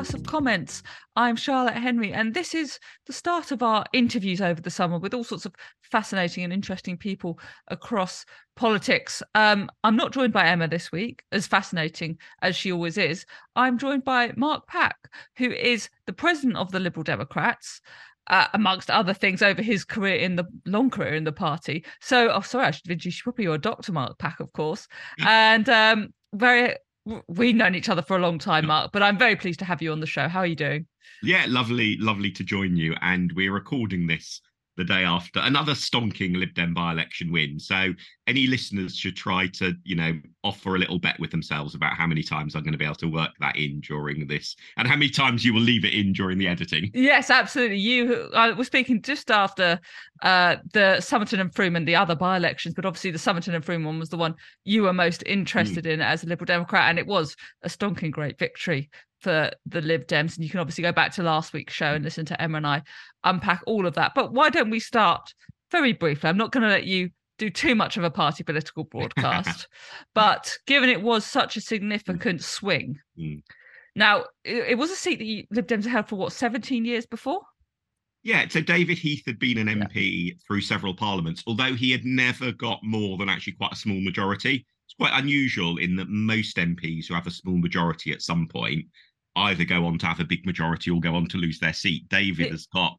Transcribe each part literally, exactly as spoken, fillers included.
House of Comments. I'm Charlotte Henry, and this is the start of our interviews over the summer with all sorts of fascinating and interesting people across politics. Um, I'm not joined by Emma this week, as fascinating as she always is. I'm joined by Mark Pack, who is the president of the Liberal Democrats. Uh, amongst other things, over his career in the long career in the party. So, oh, sorry, I should introduce you properly. You're Doctor Mark Pack, of course, and um, very. We've known each other for a long time, Mark, but I'm very pleased to have you on the show. How are you doing? Yeah, lovely, lovely to join you. And we're recording this the day after another stonking Lib Dem by-election win. So any listeners should try to, you know, offer a little bet with themselves about how many times I'm going to be able to work that in during this and how many times you will leave it in during the editing. Yes, absolutely. You I was speaking just after uh, the Somerton and Freeman, the other by-elections, but obviously the Somerton and Freeman one was the one you were most interested mm. in as a Liberal Democrat, and it was a stonking great victory for the Lib Dems. And you can obviously go back to last week's show and listen to Emma and I unpack all of that. But why don't we start very briefly? I'm not going to let you do too much of a party political broadcast, but given it was such a significant swing, mm. now it, it was a seat that you, Lib Dems had held for what, seventeen years before? Yeah, so David Heath had been an M P yeah. through several parliaments, although he had never got more than actually quite a small majority. It's quite unusual in that most M Ps who have a small majority at some point either go on to have a big majority or go on to lose their seat. David it, has got,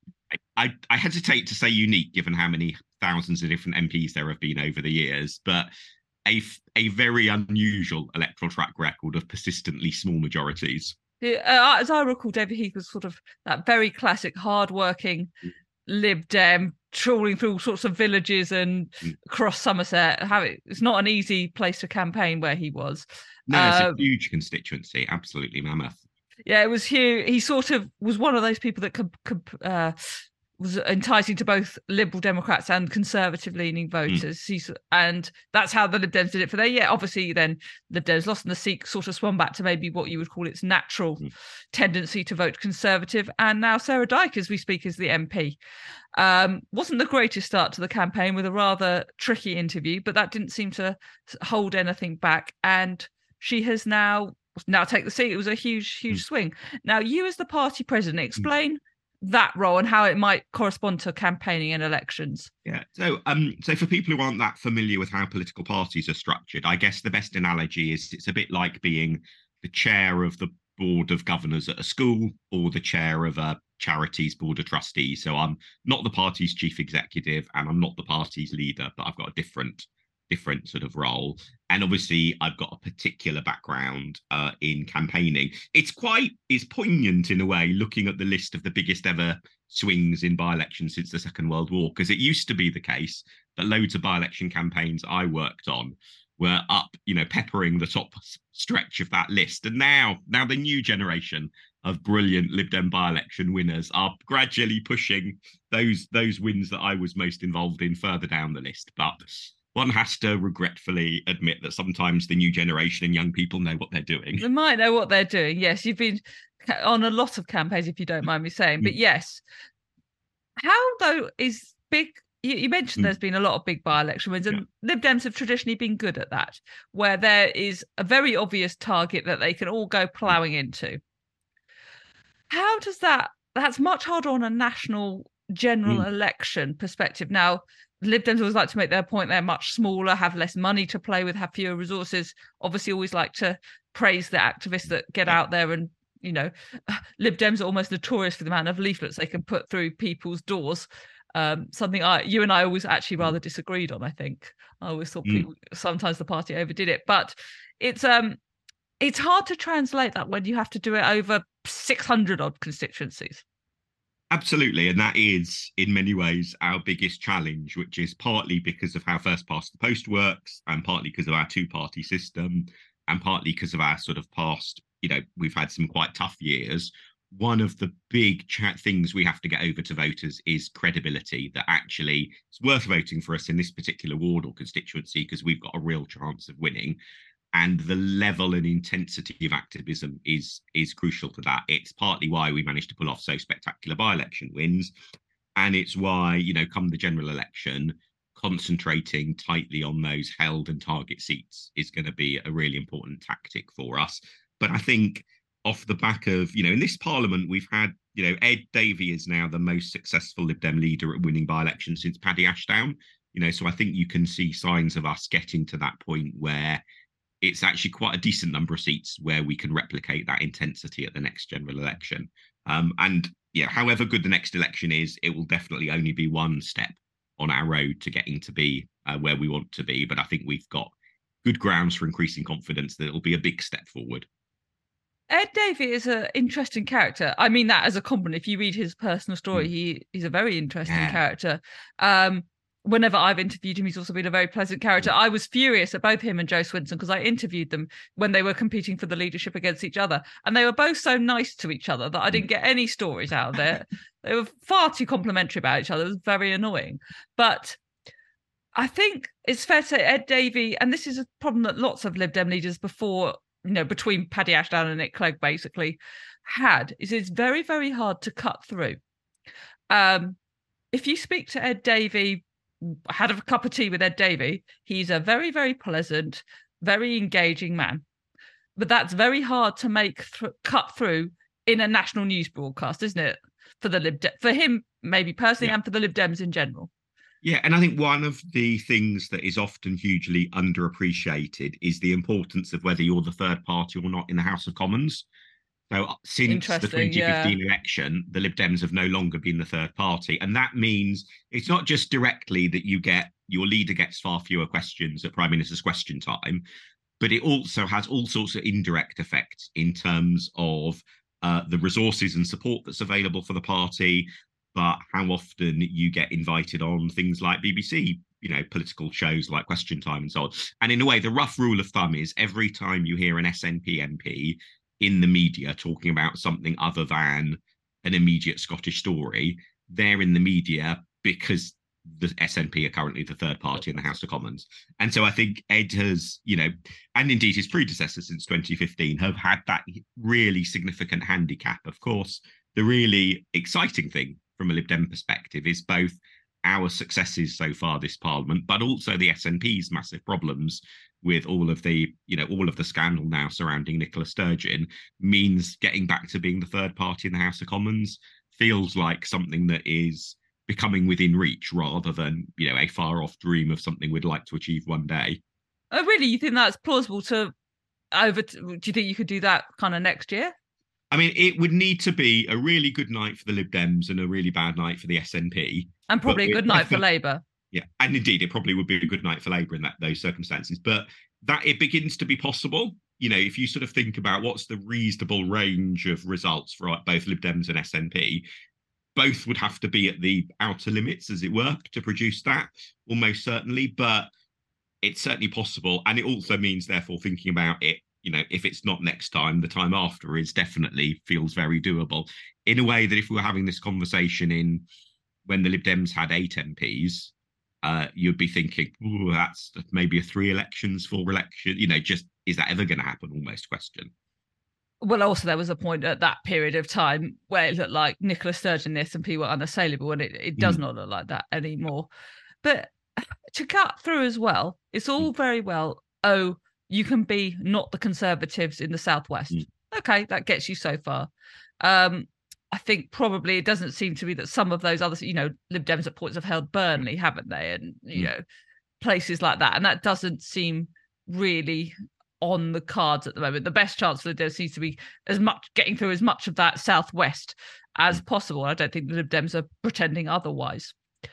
I, I hesitate to say unique given how many thousands of different M Ps there have been over the years, but a, a very unusual electoral track record of persistently small majorities. Uh, as I recall, David Heath was sort of that very classic, hard-working Lib Dem, trawling through all sorts of villages and mm. across Somerset. It's not an easy place to campaign where he was. No, it's um, a huge constituency, absolutely mammoth. Yeah, it was huge. He sort of was one of those people that could, could uh, was enticing to both Liberal Democrats and conservative-leaning voters. Mm. He's, and that's how the Lib Dems did it for there. Yeah, obviously then Lib Dems lost and the seat sort of swung back to maybe what you would call its natural mm. tendency to vote Conservative. And now Sarah Dyke, as we speak, is the M P. Um, wasn't the greatest start to the campaign with a rather tricky interview, but that didn't seem to hold anything back. And she has now now take the seat. It was a huge, huge mm. swing. Now, you as the party president, explain mm. that role and how it might correspond to campaigning and elections. Yeah. So, um, so for people who aren't that familiar with how political parties are structured, I guess the best analogy is it's a bit like being the chair of the board of governors at a school or the chair of a charities board of trustees. So I'm not the party's chief executive and I'm not the party's leader, but I've got a different different sort of role. And obviously I've got a particular background uh, in campaigning. It's quite, it's poignant in a way, looking at the list of the biggest ever swings in by-elections since the Second World War, because it used to be the case that loads of by-election campaigns I worked on were up, you know, peppering the top stretch of that list. And now, now the new generation of brilliant Lib Dem by-election winners are gradually pushing those, those wins that I was most involved in further down the list. But one has to regretfully admit that sometimes the new generation and young people know what they're doing. They might know what they're doing. Yes, you've been on a lot of campaigns, if you don't mind me saying. But yes, how, though, is big... You, you mentioned there's been a lot of big by-election wins, and yeah. Lib Dems have traditionally been good at that, where there is a very obvious target that they can all go ploughing into. How does that... That's much harder on a national general mm. election perspective. Now, Lib Dems always like to make their point they're much smaller, have less money to play with, have fewer resources. Obviously, always like to praise the activists that get out there and, you know, Lib Dems are almost notorious for the amount of leaflets they can put through people's doors. Um, something I, you and I always actually rather disagreed on, I think. I always thought people, mm. sometimes the party overdid it. But it's um, it's hard to translate that when you have to do it over six hundred odd constituencies. Absolutely. And that is, in many ways, our biggest challenge, which is partly because of how first past the post works and partly because of our two-party system and partly because of our sort of past, you know, we've had some quite tough years. One of the big ch- things we have to get over to voters is credibility, that actually it's worth voting for us in this particular ward or constituency because we've got a real chance of winning. And the level and intensity of activism is is crucial to that. It's partly why we managed to pull off so spectacular by-election wins. And it's why, you know, come the general election, concentrating tightly on those held and target seats is going to be a really important tactic for us. But I think off the back of, you know, in this parliament, we've had, you know, Ed Davey is now the most successful Lib Dem leader at winning by-election since Paddy Ashdown. You know, so I think you can see signs of us getting to that point where it's actually quite a decent number of seats where we can replicate that intensity at the next general election. Um, and yeah, however good the next election is, it will definitely only be one step on our road to getting to be uh, where we want to be. But I think we've got good grounds for increasing confidence that it'll be a big step forward. Ed Davey is an interesting character. I mean that as a compliment. If you read his personal story, mm. he he's a very interesting yeah. character. Um, whenever I've interviewed him, he's also been a very pleasant character. Mm. I was furious at both him and Jo Swinson because I interviewed them when they were competing for the leadership against each other. And they were both so nice to each other that I didn't get any stories out of it. They were far too complimentary about each other. It was very annoying. But I think it's fair to say Ed Davey, and this is a problem that lots of Lib Dem leaders before, you know, between Paddy Ashdown and Nick Clegg basically had, is it's very, very hard to cut through. Um, if you speak to Ed Davey, had a cup of tea with Ed Davey, he's a very, very pleasant, very engaging man. But that's very hard to make th- cut through in a national news broadcast, isn't it? For the Lib De- for him, maybe personally, yeah. and for the Lib Dems in general. Yeah, and I think one of the things that is often hugely underappreciated is the importance of whether you're the third party or not in the House of Commons. So since the twenty fifteen yeah. election, the Lib Dems have no longer been the third party. And that means it's not just directly that you get, your leader gets far fewer questions at Prime Minister's Question Time, but it also has all sorts of indirect effects in terms of uh, the resources and support that's available for the party, but how often you get invited on things like B B C, you know, political shows like Question Time and so on. And in a way, the rough rule of thumb is every time you hear an S N P M P in the media talking about something other than an immediate Scottish story, they're in the media because the S N P are currently the third party in the House of Commons. And so I think Ed has, you know, and indeed his predecessors since twenty fifteen have had that really significant handicap. Of course, the really exciting thing from a Lib Dem perspective is both our successes so far this parliament, but also the S N P's massive problems with all of the, you know, all of the scandal now surrounding Nicola Sturgeon means getting back to being the third party in the House of Commons feels like something that is becoming within reach rather than, you know, a far off dream of something we'd like to achieve one day. Oh, really? You think that's plausible to over? To, do you think you could do that kind of next year? I mean, it would need to be a really good night for the Lib Dems and a really bad night for the S N P. And probably a good night for Labour. Yeah, and indeed, it probably would be a good night for Labour in that those circumstances. But that it begins to be possible. You know, if you sort of think about what's the reasonable range of results for both Lib Dems and S N P, both would have to be at the outer limits, as it were, to produce that, almost certainly. But it's certainly possible. And it also means, therefore, thinking about it, you know, if it's not next time, the time after is definitely feels very doable. In a way that if we were having this conversation in when the Lib Dems had eight M Ps, uh, you'd be thinking, oh, that's maybe a three elections, four election, you know, just is that ever going to happen? Almost question. Well, also there was a point at that period of time where it looked like Nicola Sturgeon and the S N P were unassailable, and it, it does mm. not look like that anymore. But to cut through as well, it's all mm. very well, oh, you can be not the Conservatives in the Southwest. Mm. Okay, that gets you so far. Um, I think probably it doesn't seem to be that some of those other, you know, Lib Dems at points have held Burnley, haven't they? And, you mm. know, places like that. And that doesn't seem really on the cards at the moment. The best chance for the Dems seems to be as much getting through as much of that Southwest as mm. possible. I don't think the Lib Dems are pretending otherwise.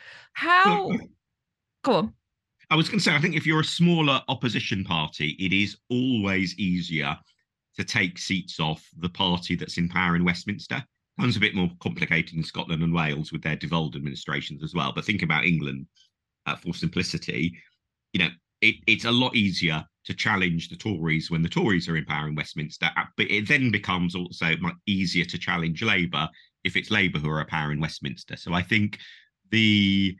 How? Well, go on. I was going to say, I think if you're a smaller opposition party, it is always easier to take seats off the party that's in power in Westminster. Sounds a bit more complicated in Scotland and Wales with their devolved administrations as well. But think about England uh, for simplicity. You know, it, it's a lot easier to challenge the Tories when the Tories are in power in Westminster. But it then becomes also much easier to challenge Labour if it's Labour who are in power in Westminster. So I think the...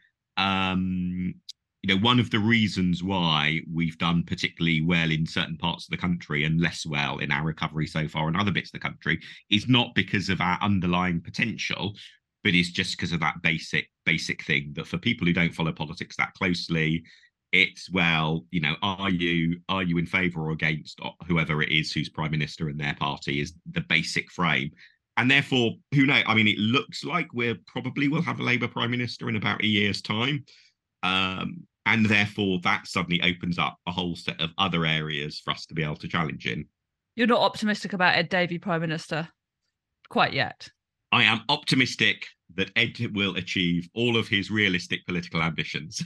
Um, You know, one of the reasons why we've done particularly well in certain parts of the country and less well in our recovery so far in other bits of the country is not because of our underlying potential, but is just because of that basic, basic thing that for people who don't follow politics that closely, It's, well, you know, are you are you in favour or against whoever it is who's prime minister in their party is the basic frame. And therefore, who knows? I mean, it looks like we're probably will have a Labour prime minister in about a year's time. Um, and therefore, that suddenly opens up a whole set of other areas for us to be able to challenge in. You're not optimistic about Ed Davey prime minister quite yet. I am optimistic that Ed will achieve all of his realistic political ambitions.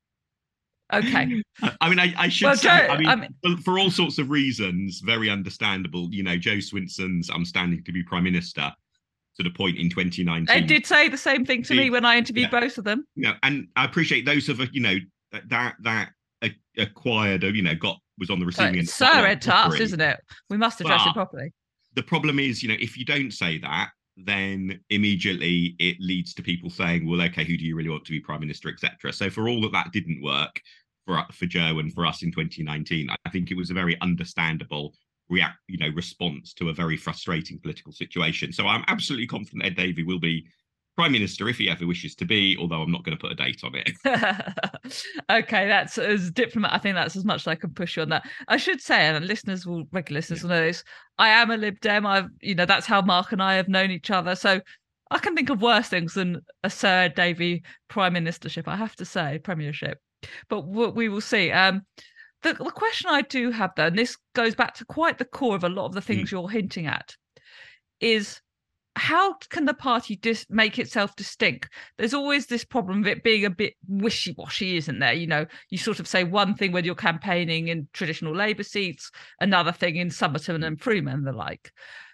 Okay. I mean, I, I should well, say, Joe, I mean, I mean, for all sorts of reasons, very understandable. You know, Jo Swinson's "I'm standing to be prime minister" sort of point in twenty nineteen. Ed did say the same thing to me when I interviewed yeah. both of them. You know, and I appreciate those of you know that that acquired, you know, got was on the receiving end. Sir Ed Tufts, isn't it? We must address but it properly. The problem is, you know, if you don't say that, then immediately it leads to people saying, well, okay, who do you really want to be prime minister, et cetera. So for all that that didn't work for for Jo and for us in twenty nineteen, I think it was a very understandable react, you know, response to a very frustrating political situation. So I'm absolutely confident Ed Davey will be prime minister if he ever wishes to be, although I'm not going to put a date on it. Okay, that's as diplomat. I think that's as much as I can push you on that. I should say, and listeners will, regular listeners yeah. will know this, I am a Lib Dem. I've, you know, that's how Mark and I have known each other. So I can think of worse things than a Sir Ed Davey prime ministership, I have to say, premiership. But we will see. Um, the, the question I do have, though, and this goes back to quite the core of a lot of the things mm. you're hinting at, is how can the party dis- make itself distinct? There's always this problem of it being a bit wishy-washy, isn't there? You know, you sort of say one thing when you're campaigning in traditional Labour seats, another thing in Somerton and Freeman and the like.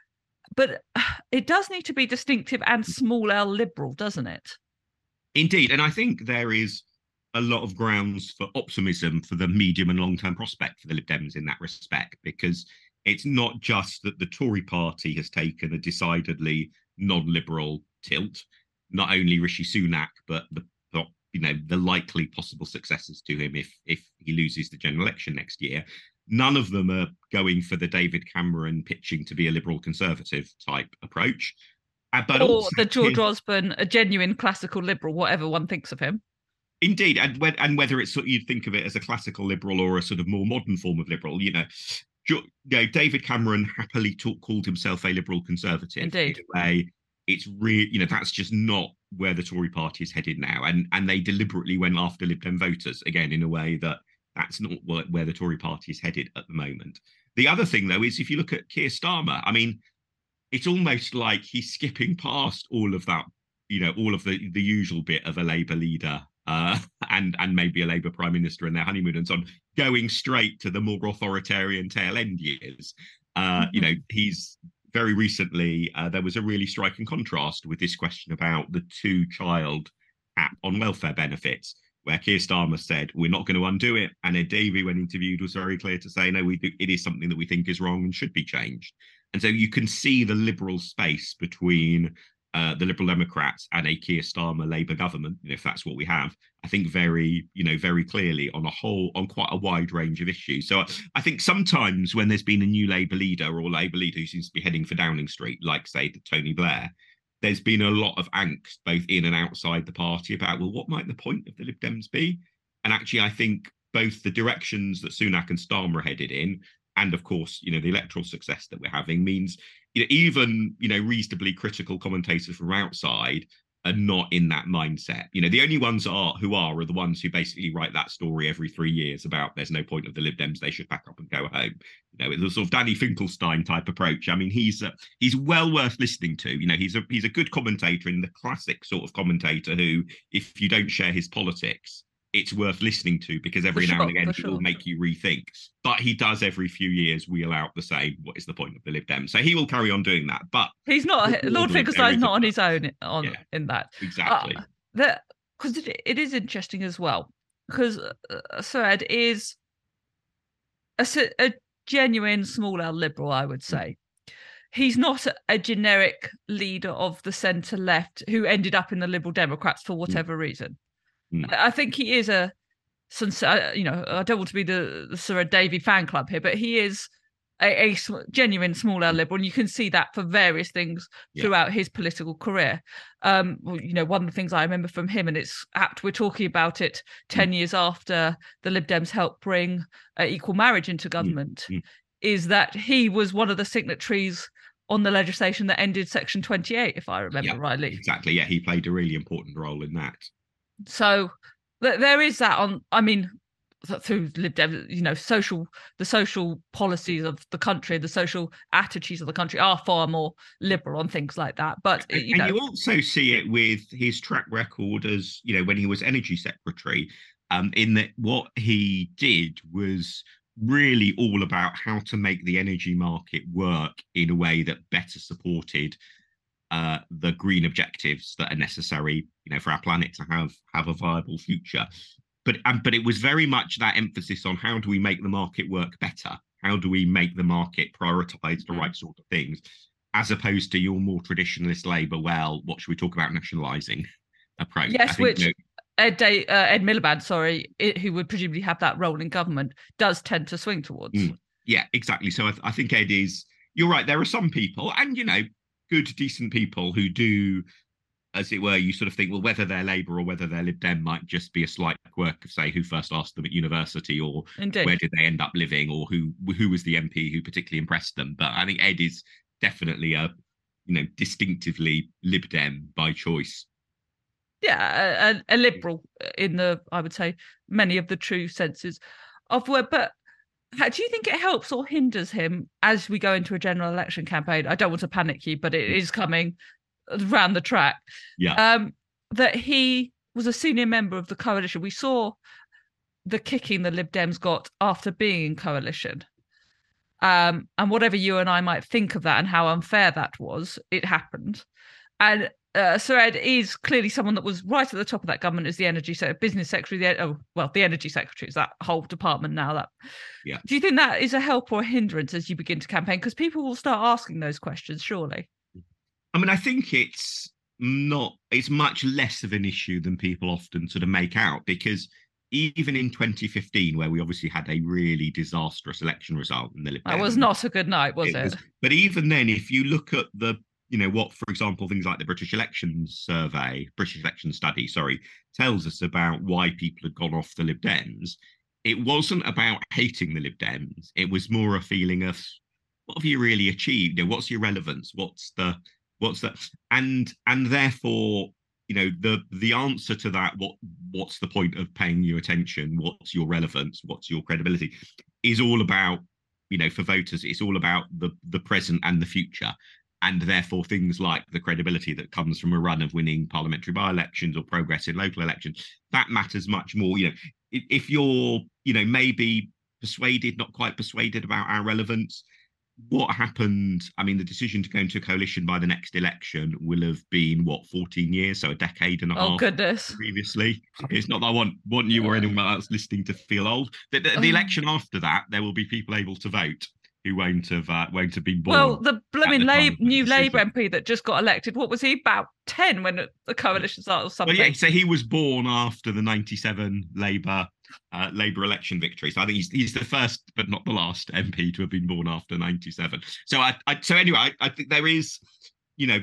But it does need to be distinctive and small L Liberal, doesn't it? Indeed. And I think there is a lot of grounds for optimism for the medium and long-term prospect for the Lib Dems in that respect, because it's not just that the Tory party has taken a decidedly non-liberal tilt, not only Rishi Sunak, but the you know the likely possible successors to him if if he loses the general election next year. None of them are going for the David Cameron pitching to be a liberal conservative type approach. Uh, but or also, the George Osborne, a genuine classical liberal, whatever one thinks of him. Indeed, and, when, and whether it's you'd think of it as a classical liberal or a sort of more modern form of liberal, you know, you know David Cameron happily talk, called himself a liberal conservative. Indeed, in a way, it's really, you know, that's just not where the Tory party is headed now, and and they deliberately went after Lib Dem voters again in a way that that's not where the Tory party is headed at the moment. The other thing, though, is if you look at Keir Starmer, I mean, it's almost like he's skipping past all of that, you know, all of the the usual bit of a Labour leader. Uh, and and maybe a Labour prime minister in their honeymoon and so on, going straight to the more authoritarian tail end years. Uh, mm-hmm. You know, he's very recently, uh, there was a really striking contrast with this question about the two-child cap on welfare benefits, where Keir Starmer said, we're not going to undo it. And Ed Davey, when interviewed, was very clear to say, no, we do, it is something that we think is wrong and should be changed. And so you can see the liberal space between Uh, the Liberal Democrats and a Keir Starmer Labour government, you know, if that's what we have, I think very, you know, very clearly on a whole, on quite a wide range of issues. So I think sometimes when there's been a new Labour leader or Labour leader who seems to be heading for Downing Street, like, say, Tony Blair, there's been a lot of angst, both in and outside the party, about, well, what might the point of the Lib Dems be? And actually, I think both the directions that Sunak and Starmer are headed in, and of course, you know, the electoral success that we're having means, you know, even, you know, reasonably critical commentators from outside are not in that mindset. You know, the only ones are who are are the ones who basically write that story every three years about there's no point of the Lib Dems, they should pack up and go home. You know, it's a sort of Danny Finkelstein type approach. I mean, he's uh, he's well worth listening to. You know, he's a he's a good commentator, in the classic sort of commentator who, if you don't share his politics, it's worth listening to, because every for now sure, and again it sure. will make you rethink. But he does every few years wheel out the same, what is the point of the Lib Dem? So he will carry on doing that. But he's not, Lord Finkelstein's not on his own on yeah, in that. Exactly. Uh, because it, it is interesting as well, because uh, Sir Ed is a, a genuine small L Liberal, I would say. Mm. He's not a, a generic leader of the centre left who ended up in the Liberal Democrats for whatever mm. reason. Mm. I think he is a, you know, I don't want to be the, the Sir Ed Davey fan club here, but he is a, a genuine small L liberal, and you can see that for various things Yeah. throughout his political career. Um, well, you know, one of the things I remember from him, and it's apt we're talking about it ten mm. years after the Lib Dems helped bring uh, equal marriage into government, mm. Mm. is that he was one of the signatories on the legislation that ended Section twenty-eight, if I remember yeah, rightly. Exactly. Yeah, he played a really important role in that. So th- there is that on. I mean, through Lib Dem, you know, social the social policies of the country, the social attitudes of the country are far more liberal on things like that. But and, you know, and you also see it with his track record as, you know, when he was energy secretary, um, in that what he did was really all about how to make the energy market work in a way that better supported uh, the green objectives that are necessary, you know, for our planet to have have a viable future. But um, but it was very much that emphasis on how do we make the market work better? How do we make the market prioritise the right sort of things, as opposed to your more traditionalist Labour, well, what should we talk about nationalising approach? Yes, think, which you know, Ed, Day, uh, Ed Miliband, sorry, it, who would presumably have that role in government, does tend to swing towards. Mm, yeah, exactly. So I, th- I think Ed is, you're right, there are some people, and, you know, good, decent people who do, as it were, you sort of think, well, whether they're Labour or whether they're Lib Dem might just be a slight quirk of, say, who first asked them at university, or Indeed. Where did they end up living, or who who was the M P who particularly impressed them. But I think Ed is definitely a, you know, distinctively Lib Dem by choice. Yeah, a, a liberal in the, I would say, many of the true senses of the word. But how, do you think it helps or hinders him as we go into a general election campaign? I don't want to panic you, but it is coming around the track. Yeah. Um, that he was a senior member of the coalition. We saw the kicking the Lib Dems got after being in coalition. Um, and whatever you and I might think of that and how unfair that was, it happened. And uh, Sir Ed is clearly someone that was right at the top of that government as the energy secretary, business secretary. The, oh, well, the energy secretary is that whole department now. That, yeah. Do you think that is a help or a hindrance as you begin to campaign? Because people will start asking those questions, surely. I mean, I think it's not, it's much less of an issue than people often sort of make out, because even in twenty fifteen, where we obviously had a really disastrous election result in the Lib Dems, that was not a good night, was it? it? Was, but even then, if you look at the, you know, what, for example, things like the British Elections Survey, British Election Study, sorry, tells us about why people had gone off the Lib Dems, it wasn't about hating the Lib Dems. It was more a feeling of, what have you really achieved? You know, what's your relevance? What's the, what's that? And and therefore, you know, the the answer to that, what what's the point of paying you attention? What's your relevance? What's your credibility? Is all about, you know, for voters, it's all about the the present and the future. And therefore, things like the credibility that comes from a run of winning parliamentary by-elections or progress in local elections, that matters much more. You know, if you're, you know, maybe persuaded, not quite persuaded about our relevance, what happened, I mean, the decision to go into a coalition by the next election will have been, what, fourteen years, so a decade and a oh, half goodness. previously. It's not that I want, want you or anyone else listening to feel old. The, the, the election after that, there will be people able to vote who won't have uh, won't have been born. Well, the blooming the Lab- new Labour M P that just got elected, what was he, about ten when the coalition started or something? Well, yeah, so he was born after the ninety-seven Labour uh, Labour election victory. So I think he's he's the first, but not the last M P to have been born after ninety-seven. So I, I so anyway, I, I think there is, you know,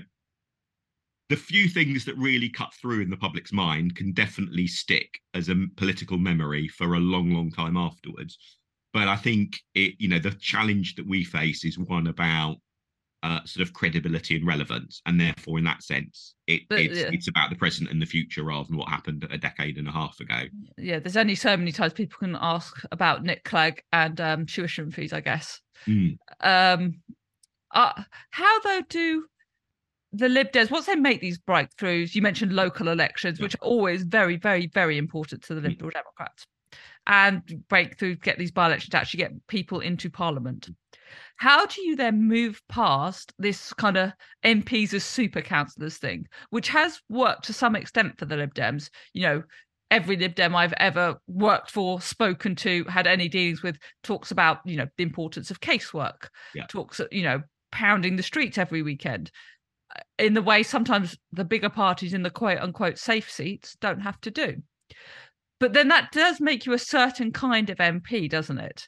the few things that really cut through in the public's mind can definitely stick as a political memory for a long, long time afterwards. But I think it, you know, the challenge that we face is one about uh, sort of credibility and relevance, and therefore, in that sense, it, but, it's yeah. it's about the present and the future rather than what happened a decade and a half ago. Yeah, there's only so many times people can ask about Nick Clegg and um, tuition fees, I guess. Mm. Um, uh, how though do the Lib Dems, once they make these breakthroughs, you mentioned local elections, yeah. which are always very, very, very important to the Liberal mm. Democrats, and break through, get these by-elections to actually get people into Parliament. How do you then move past this kind of M Ps as super councillors thing, which has worked to some extent for the Lib Dems? You know, every Lib Dem I've ever worked for, spoken to, had any dealings with, talks about, you know, the importance of casework, yeah. talks, you know, pounding the streets every weekend, in the way sometimes the bigger parties in the quote-unquote safe seats don't have to do. But then that does make you a certain kind of M P, doesn't it?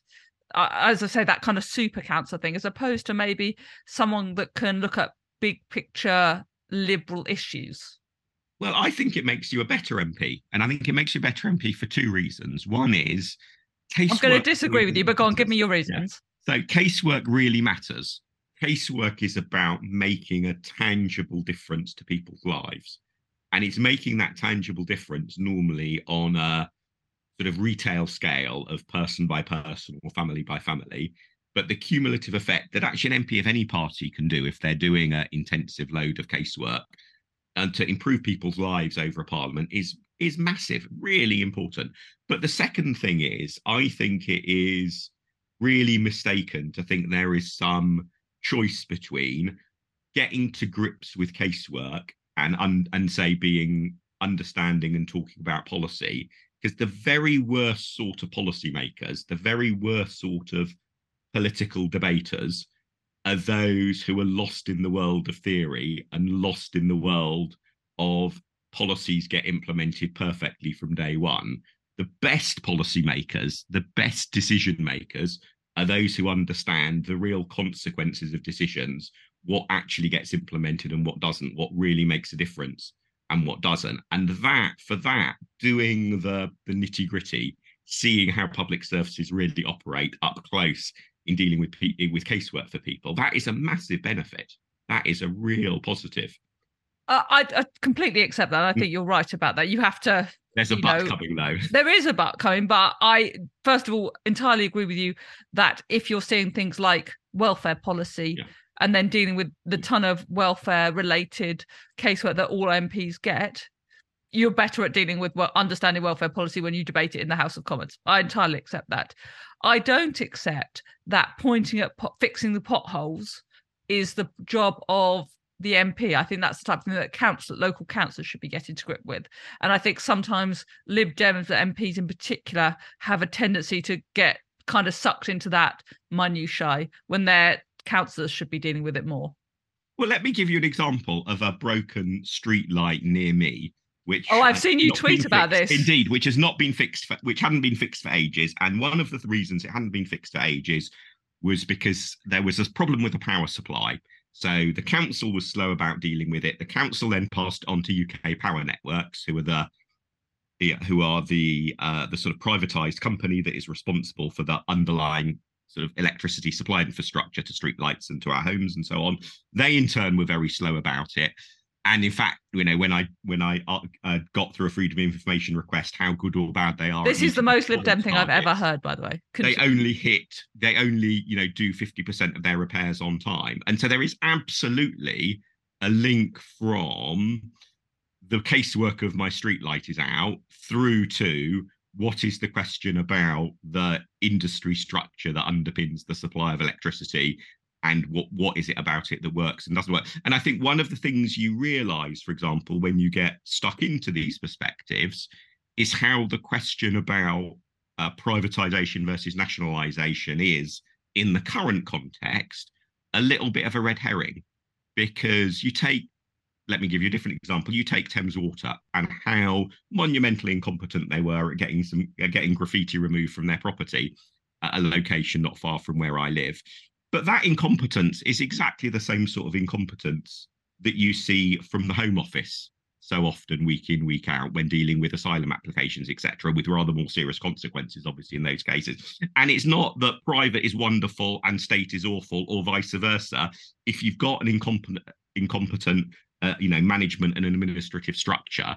uh, as I say, that kind of super councillor thing, as opposed to maybe someone that can look at big picture liberal issues? Well, I think it makes you a better M P. And I think it makes you a better M P for two reasons. One is casework. I'm going to disagree with you, but go on, give me your reasons. Yeah. So casework really matters. Casework is about making a tangible difference to people's lives. And it's making that tangible difference normally on a sort of retail scale of person by person or family by family. But the cumulative effect that actually an M P of any party can do if they're doing an intensive load of casework and to improve people's lives over a parliament is is massive, really important. But the second thing is, I think it is really mistaken to think there is some choice between getting to grips with casework and and, and say being understanding and talking about policy, because the very worst sort of policymakers, the very worst sort of political debaters are those who are lost in the world of theory and lost in the world of policies get implemented perfectly from day one. The best policymakers, the best decision makers are those who understand the real consequences of decisions, what actually gets implemented and what doesn't, what really makes a difference and what doesn't. And that, for that, doing the, the nitty gritty, seeing how public services really operate up close in dealing with with casework for people, that is a massive benefit. That is a real positive. Uh, I, I completely accept that. I think you're right about that. You have to. There's a but coming, though. There is a but coming, but I, first of all, entirely agree with you that if you're seeing things like welfare policy yeah. and then dealing with the ton of welfare-related casework that all M Ps get, you're better at dealing with well, understanding welfare policy when you debate it in the House of Commons. I entirely accept that. I don't accept that pointing at pot, fixing the potholes is the job of the M P. I think that's the type of thing that council, local councillors should be getting to grip with. And I think sometimes Lib Dems, the M Ps in particular, have a tendency to get kind of sucked into that minutiae when their councillors should be dealing with it more. Well, let me give you an example of a broken street light near me. Which oh, I've seen you tweet about fixed, this. Indeed, which has not been fixed, for, which hadn't been fixed for ages. And one of the reasons it hadn't been fixed for ages was because there was a problem with the power supply. So the council was slow about dealing with it. The council then passed on to U K Power Networks, who are the, the who are the uh, the sort of privatized company that is responsible for the underlying sort of electricity supply infrastructure to streetlights and to our homes and so on. They in turn were very slow about it. And in fact, you know, when I when I uh, got through a freedom of information request, how good or bad they are. This is the most Lib Dem thing I've ever heard, by the way. They only hit, they only, you know, do fifty percent of their repairs on time. And so there is absolutely a link from the casework of my streetlight is out through to what is the question about the industry structure that underpins the supply of electricity. And what, what is it about it that works and doesn't work? And I think one of the things you realise, for example, when you get stuck into these perspectives, is how the question about uh, privatisation versus nationalisation is, in the current context, a little bit of a red herring. Because you take, let me give you a different example, you take Thames Water and how monumentally incompetent they were at getting some uh, getting graffiti removed from their property at a location not far from where I live. But that incompetence is exactly the same sort of incompetence that you see from the Home Office so often, week in, week out, when dealing with asylum applications, et cetera, with rather more serious consequences, obviously, in those cases. And it's not that private is wonderful and state is awful, or vice versa. If you've got an incompetent, incompetent, uh, you know, management and an administrative structure,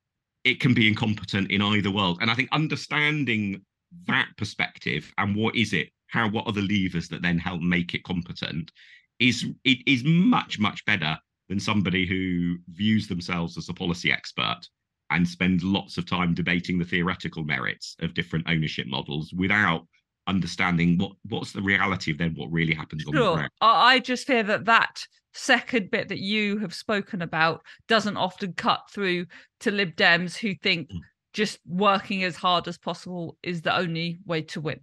it can be incompetent in either world. And I think understanding that perspective and what is it, how what are the levers that then help make it competent is it is much much better than somebody who views themselves as a policy expert and spend lots of time debating the theoretical merits of different ownership models without understanding what what's the reality of then what really happens sure. on the ground. I just fear that that second bit that you have spoken about doesn't often cut through to Lib Dems who think mm. just working as hard as possible is the only way to win.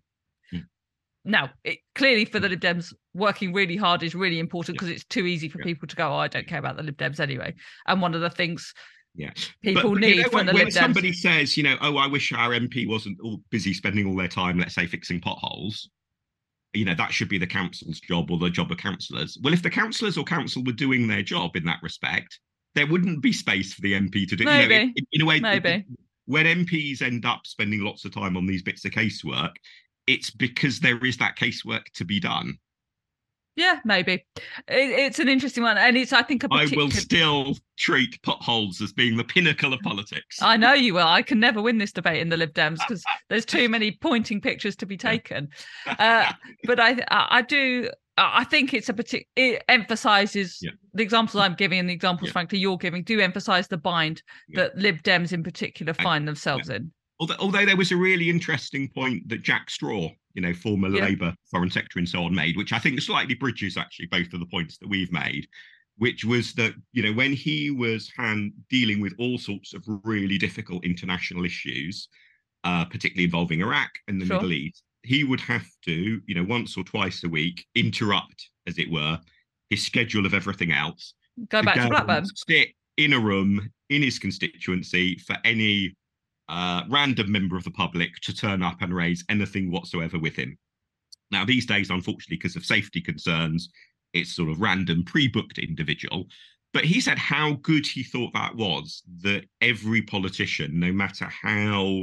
Now, it, clearly for the Lib Dems, working really hard is really important because yeah. it's too easy for yeah. people to go, oh, I don't care about the Lib Dems anyway. And one of the things yeah. people but, but, need you know, from when, the when Lib Dems... somebody says, you know, oh, I wish our M P wasn't all busy spending all their time, let's say, fixing potholes, you know, that should be the council's job or the job of councillors. Well, if the councillors or council were doing their job in that respect, there wouldn't be space for the M P to do. You know, Maybe, in, in a way, maybe. when M Ps end up spending lots of time on these bits of casework, it's because there is that casework to be done. Yeah, maybe. It, it's an interesting one. And it's, I think, a particular... I will still treat potholes as being the pinnacle of politics. I know you will. I can never win this debate in the Lib Dems because there's too many pointing pictures to be taken. Uh, but I, I do... I think it's a particular... It emphasises... Yeah. The examples I'm giving and the examples, yeah. frankly, you're giving do emphasise the bind yeah. that Lib Dems in particular find and, themselves yeah. in. Although, although there was a really interesting point that Jack Straw, you know, former yeah. Labour Foreign Secretary and so on, made, which I think slightly bridges actually both of the points that we've made, which was that, you know, when he was hand, dealing with all sorts of really difficult international issues, uh, particularly involving Iraq and the sure. Middle East, he would have to, you know, once or twice a week, interrupt, as it were, his schedule of everything else. Go to back go to Blackburn. Sit in a room in his constituency for any uh, random member of the public to turn up and raise anything whatsoever with him. Now, these days, unfortunately, because of safety concerns, it's sort of random pre-booked individual. But he said how good he thought that was, that every politician, no matter how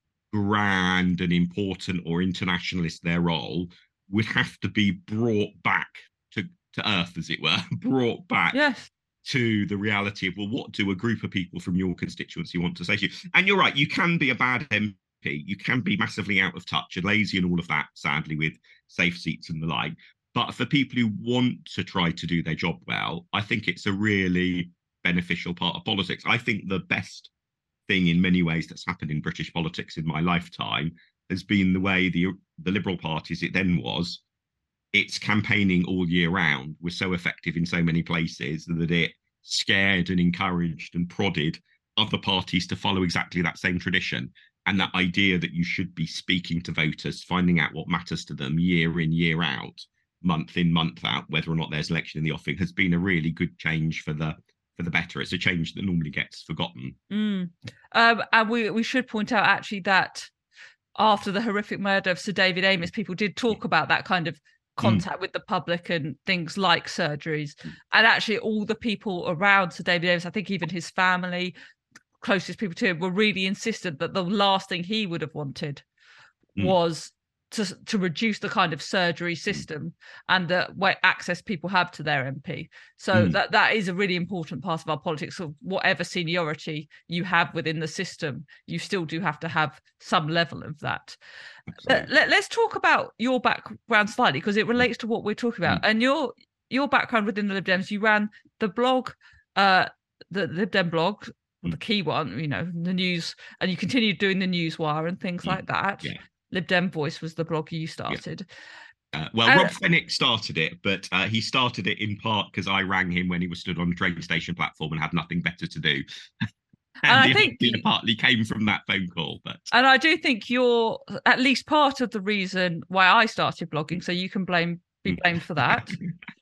grand and important or internationalist their role, would have to be brought back to, to earth, as it were, brought back yes. to the reality of, well, what do a group of people from your constituency want to say to you? And you're right, you can be a bad M P, you can be massively out of touch and lazy and all of that, sadly, with safe seats and the like. But for people who want to try to do their job well, I think it's a really beneficial part of politics. I think the best thing in many ways that's happened in British politics in my lifetime has been the way the the Liberal Party, as it then was, its campaigning all year round was so effective in so many places that it scared and encouraged and prodded other parties to follow exactly that same tradition. And that idea that you should be speaking to voters, finding out what matters to them year in, year out, month in, month out, whether or not there's election in the offing, has been a really good change for the for the better. It's a change that normally gets forgotten. Mm. Um, and we, we should point out actually that after the horrific murder of Sir David Amess, people did talk about that kind of contact mm. with the public and things like surgeries. Mm. And actually all the people around Sir David Amess, I think even his family, closest people to him, were really insistent that the last thing he would have wanted mm. was to to reduce the kind of surgery system mm. and the way access people have to their M P. So mm. that that is a really important part of our politics. Of whatever seniority you have within the system, you still do have to have some level of that. Let, let, let's talk about your background slightly, because it relates to what we're talking about. Mm. And your your background within the Lib Dems, you ran the blog, uh, the Lib Dem blog, mm. the key one, you know, the news, and you continued doing the Newswire and things mm. like that. Yeah. Lib Dem Voice was the blog you started. Yeah. Uh, well, uh, Rob Fenwick started it, but uh, he started it in part because I rang him when he was stood on a train station platform and had nothing better to do. and and I think it partly came from that phone call. But and I do think you're at least part of the reason why I started blogging, so you can blame be blamed for that.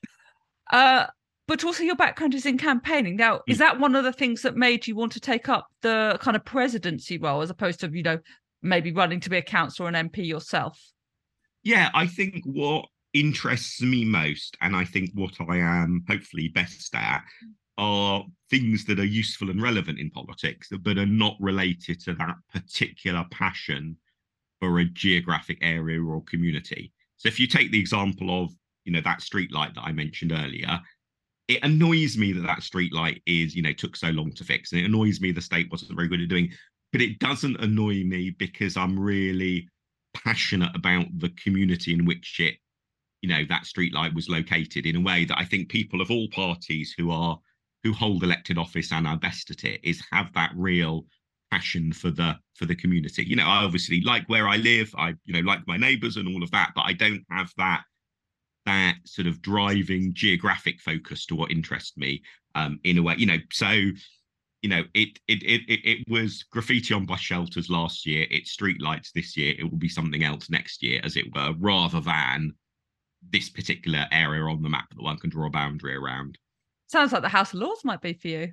uh, but also your background is in campaigning. Now, is that one of the things that made you want to take up the kind of presidency role as opposed to, you know, maybe running to be a councillor or an M P yourself? Yeah, I think what interests me most, and I think what I am hopefully best at, are things that are useful and relevant in politics, but are not related to that particular passion for a geographic area or community. So if you take the example of, you know, that streetlight that I mentioned earlier, it annoys me that that streetlight is, you know, took so long to fix, and it annoys me the state wasn't very good at doing. But it doesn't annoy me because I'm really passionate about the community in which it, you know, that streetlight was located, in a way that I think people of all parties who are who hold elected office and are best at it is have that real passion for the for the community. You know, I obviously like where I live, I, you know, like my neighbours and all of that, but I don't have that that sort of driving geographic focus to what interests me um, in a way, you know, so. You know, it, it it it it was graffiti on bus shelters last year. It's streetlights this year. It will be something else next year, as it were, rather than this particular area on the map that one can draw a boundary around. Sounds like the House of Lords might be for you.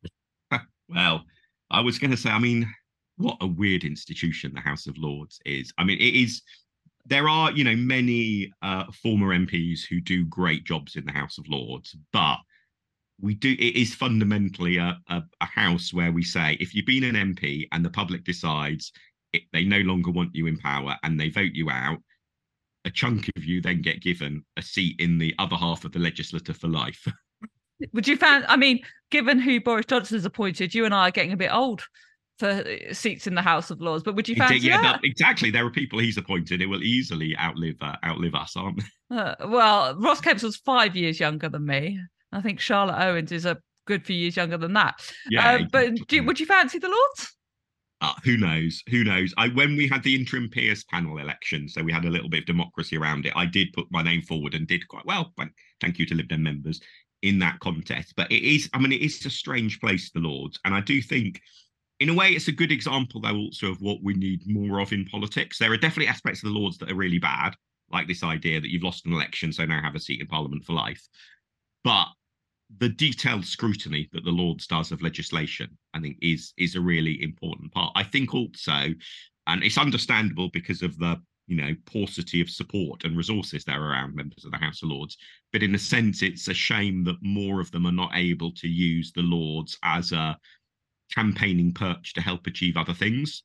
Well, I was going to say, I mean, what a weird institution the House of Lords is. I mean, it is there are, you know, many uh, former M Ps who do great jobs in the House of Lords, but we do. It is fundamentally a, a, a house where we say if you've been an M P and the public decides it, they no longer want you in power and they vote you out, a chunk of you then get given a seat in the other half of the legislature for life. Would you find, I mean, given who Boris Johnson has appointed, you and I are getting a bit old for seats in the House of Lords, but would you fancy yeah, that? Exactly. There are people he's appointed who will easily outlive uh, outlive us, aren't they? Uh, well, Ross Kemp was five years younger than me. I think Charlotte Owens is a good few years younger than that. Yeah. Uh, exactly. But do, would you fancy the Lords? Uh, who knows? Who knows? I when we had the interim peers panel election, so we had a little bit of democracy around it. I did put my name forward and did quite well. Thank you to Lib Dem members in that contest. But it is, I mean, it is a strange place, the Lords, and I do think, in a way, it's a good example, though, also of what we need more of in politics. There are definitely aspects of the Lords that are really bad, like this idea that you've lost an election, so now have a seat in Parliament for life. But the detailed scrutiny that the Lords does of legislation, I think, is is a really important part. I think also, and it's understandable because of the, you know, paucity of support and resources there are around members of the House of Lords, but in a sense, it's a shame that more of them are not able to use the Lords as a campaigning perch to help achieve other things.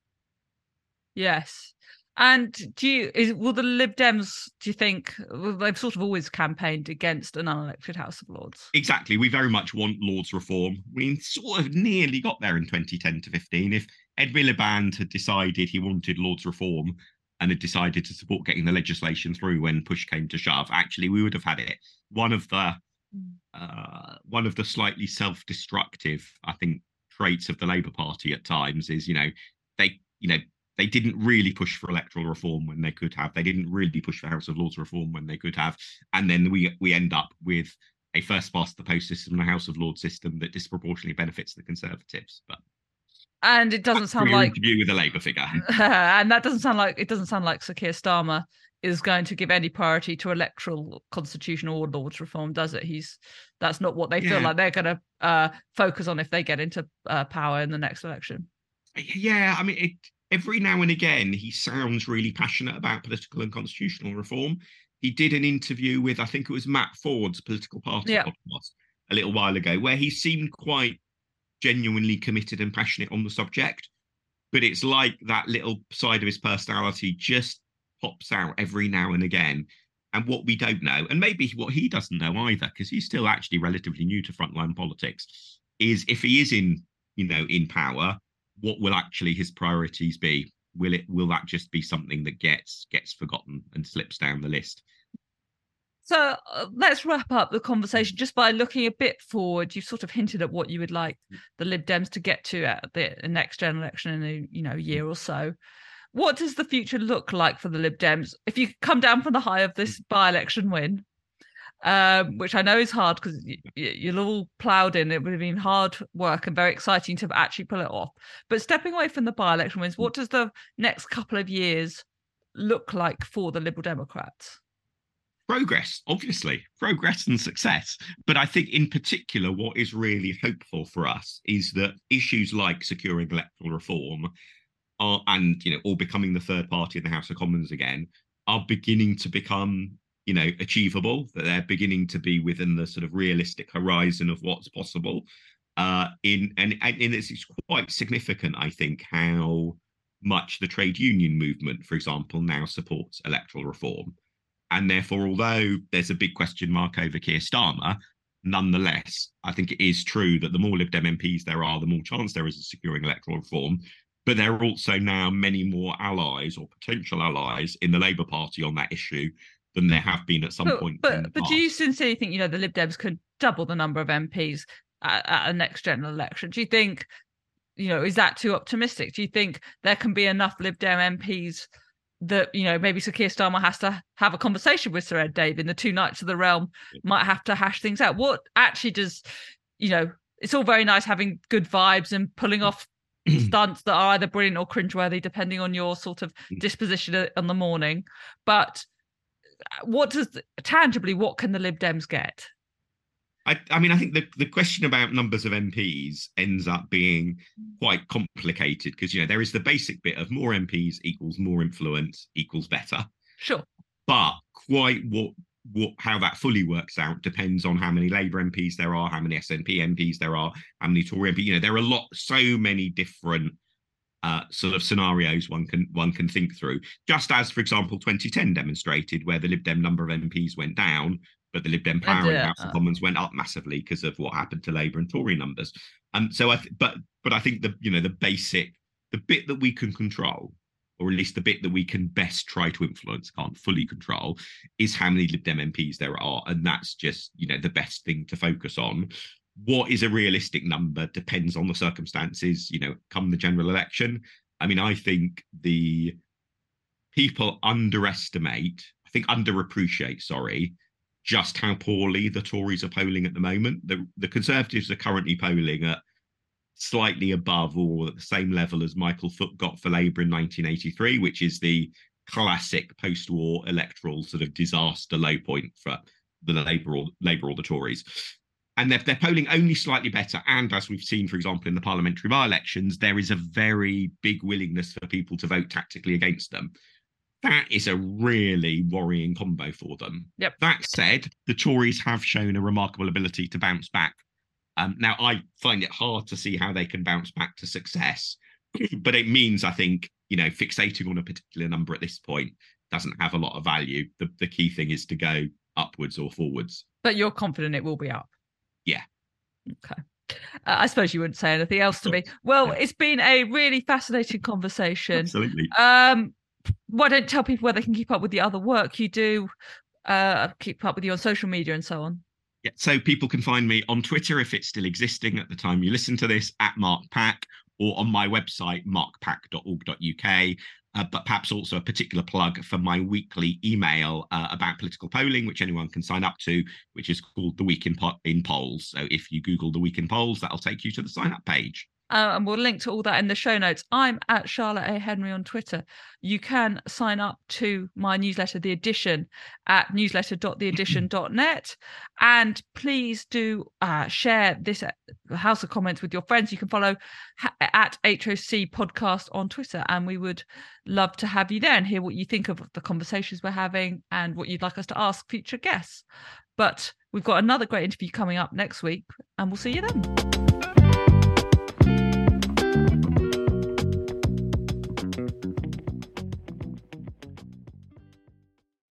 Yes. And do you, is, will the Lib Dems, do you think, well, they've sort of always campaigned against an unelected House of Lords? Exactly. We very much want Lords reform. We sort of nearly got there in twenty ten to fifteen. If Ed Miliband had decided he wanted Lords reform and had decided to support getting the legislation through when push came to shove, actually, we would have had it. One of the, uh, one of the slightly self-destructive, I think, traits of the Labour Party at times is, you know, they, you know, they didn't really push for electoral reform when they could have. They didn't really push for House of Lords reform when they could have. And then we we end up with a first past the post system and a House of Lords system that disproportionately benefits the Conservatives. But and it doesn't sound like interview with a Labour figure. And that doesn't sound like it doesn't sound like Sir Keir Starmer is going to give any priority to electoral, constitutional, or Lords reform, does it? He's that's not what they yeah. feel like they're going to uh, focus on if they get into uh, power in the next election. Yeah, I mean, it, every now and again he sounds really passionate about political and constitutional reform. He did an interview with, I think it was Matt Ford's Political Party yeah. podcast a little while ago, where he seemed quite genuinely committed and passionate on the subject. But it's like that little side of his personality just pops out every now and again. And what we don't know, and maybe what he doesn't know either, because he's still actually relatively new to frontline politics, is if he is in, you know, in power, what will actually his priorities be? Will it will that just be something that gets gets forgotten and slips down the list? So uh, let's wrap up the conversation just by looking a bit forward. You sort of hinted at what you would like the Lib Dems to get to at the next general election in a you know year or so. What does the future look like for the Lib Dems if you come down from the high of this by-election win, um, which I know is hard because y- y- you're all ploughed in. It would have been hard work and very exciting to actually pull it off. But stepping away from the by-election wins, what does the next couple of years look like for the Liberal Democrats? Progress, obviously, progress and success. But I think in particular, what is really hopeful for us is that issues like securing electoral reform are, and, you know, or becoming the third party in the House of Commons again, are beginning to become, you know, achievable, that they're beginning to be within the sort of realistic horizon of what's possible. Uh, in and, and it's, it's quite significant, I think, how much the trade union movement, for example, now supports electoral reform. And therefore, although there's a big question mark over Keir Starmer, nonetheless, I think it is true that the more Lib Dem M Ps there are, the more chance there is of securing electoral reform. But there are also now many more allies or potential allies in the Labour Party on that issue than there have been at some but, point. But, but do you sincerely think, you know, the Lib Dems could double the number of M Ps at, at a next general election? Do you think, you know, is that too optimistic? Do you think there can be enough Lib Dem M Ps that, you know, maybe Sir Keir Starmer has to have a conversation with Sir Ed Davey and the two Knights of the Realm might have to hash things out? What actually does, you know, it's all very nice having good vibes and pulling off stunts that are either brilliant or cringeworthy, depending on your sort of disposition on the morning. But what does, tangibly, what can the Lib Dems get? I, I mean, I think the, the question about numbers of M Ps ends up being quite complicated because, you know, there is the basic bit of more M Ps equals more influence equals better. Sure. But quite what what how that fully works out depends on how many Labour M Ps there are, how many S N P M Ps there are, how many Tory M Ps. You know, there are a lot, so many different uh, sort of scenarios one can one can think through. Just as, for example, twenty ten demonstrated, where the Lib Dem number of M Ps went down, but the Lib Dem power in the House of Commons went up massively because of what happened to Labour and Tory numbers. And um, so, I th- but but I think the you know the basic the bit that we can control, or at least the bit that we can best try to influence, can't fully control, is how many Lib Dem M Ps there are. And that's just, you know, the best thing to focus on. What is a realistic number depends on the circumstances, you know, come the general election. I mean, I think the people underestimate, I think underappreciate, sorry, just how poorly the Tories are polling at the moment. The, the Conservatives are currently polling at slightly above or at the same level as Michael Foot got for Labour in nineteen eighty-three, which is the classic post-war electoral sort of disaster low point for the Labour or Labour or the Tories. And they're, they're polling only slightly better. And as we've seen, for example, in the parliamentary by-elections, there is a very big willingness for people to vote tactically against them. That is a really worrying combo for them. Yep. That said, the Tories have shown a remarkable ability to bounce back. Um, now, I find it hard to see how they can bounce back to success, but it means, I think, you know, fixating on a particular number at this point doesn't have a lot of value. The, the key thing is to go upwards or forwards. But you're confident it will be up? Yeah. Okay. Uh, I suppose you wouldn't say anything else to me. Well, yeah. It's been a really fascinating conversation. Absolutely. Um, why don't you tell people where they can keep up with the other work you do, uh, keep up with you on social media and so on? Yeah, so people can find me on Twitter, if it's still existing at the time you listen to this, at Mark Pack, or on my website, mark pack dot org dot U K. Uh, but perhaps also a particular plug for my weekly email uh, about political polling, which anyone can sign up to, which is called The Week in, po- in Polls. So if you Google The Week in Polls, that'll take you to the sign-up page. Uh, and we'll link to all that in the show notes. I'm at Charlotte A. Henry on Twitter. You can sign up to my newsletter, The Edition, at newsletter dot the edition dot net. And please do uh, share this House of Comments with your friends. You can follow ha- at H O C Podcast on Twitter. And we would love to have you there and hear what you think of the conversations we're having and what you'd like us to ask future guests. But we've got another great interview coming up next week, and we'll see you then.